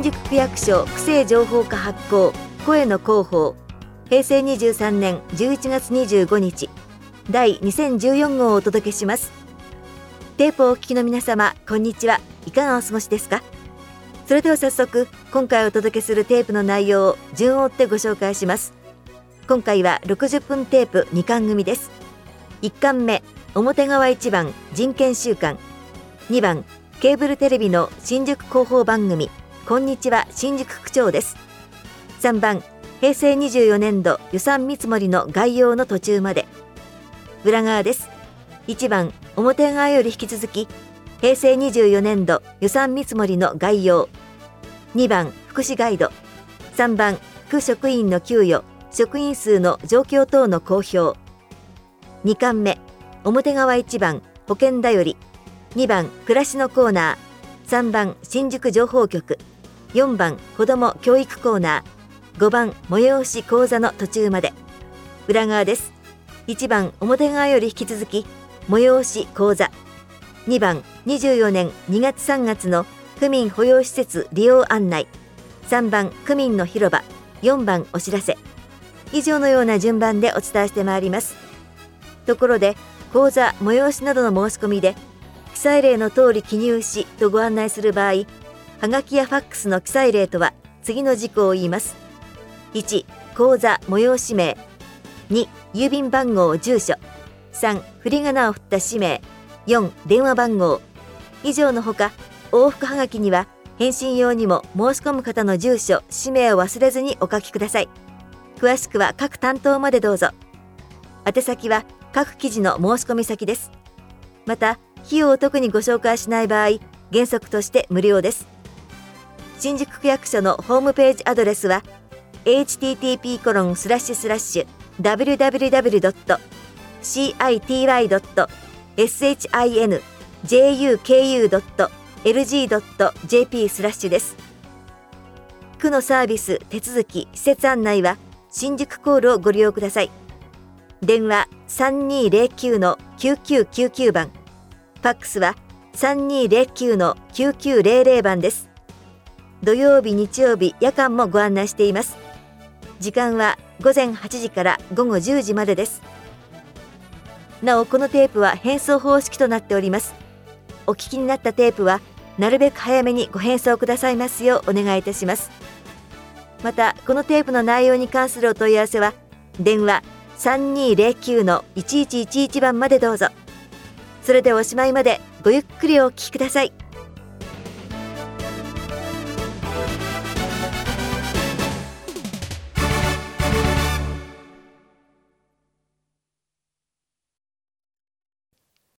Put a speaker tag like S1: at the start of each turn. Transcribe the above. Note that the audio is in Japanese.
S1: 宿区役所区政情報課発行声の広報平成23年11月25日第2014号をお届けします。テープをお聞きの皆様、こんにちは。いかがお過ごしですか？それでは早速、今回お届けするテープの内容を順を追ってご紹介します。今回は60分テープ2巻組です。1巻目、表側1番人権週間。2番、ケーブルテレビの新宿広報番組こんにちは新宿区長です。3番、平成24年度予算見積もりの概要の途中まで。裏側です。1番、表側より引き続き平成24年度予算見積もりの概要。2番、福祉ガイド。3番、区職員の給与職員数の状況等の公表。2巻目、表側1番保険だより。2番、暮らしのコーナー。3番、新宿情報局。4番、子ども教育コーナー。5番、催し講座の途中まで。裏側です。1番、表側より引き続き催し講座。2番、24年2月3月の区民保養施設利用案内。3番、区民の広場。4番、お知らせ。以上のような順番でお伝えしてまいります。ところで、講座催しなどの申し込みで記載例の通り記入しとご案内する場合、はがきやファックスの記載例とは次の事項を言います。1、講座催し名。2、郵便番号住所。3、振り仮名を振った氏名。4、電話番号。以上のほか、往復はがきには返信用にも申し込む方の住所氏名を忘れずにお書きください。詳しくは各担当までどうぞ。宛先は各記事の申し込み先です。また、費用を特にご紹介しない場合、原則として無料です。新宿区役所のホームページアドレスは http://www.city.shinjuku.lg.jp/ です。区のサービス、手続き、施設案内は新宿コールをご利用ください。電話 3209-9999 番。ファックスは 3209-9900 番です。土曜日、日曜日、夜間もご案内しています。時間は午前8時から午後10時までです。なお、このテープは返送方式となっております。お聞きになったテープはなるべく早めにご返送くださいますようお願いいたします。また、このテープの内容に関するお問い合わせは電話 3209-1111 番までどうぞ。それではおしまいまでごゆっくりお聞きください。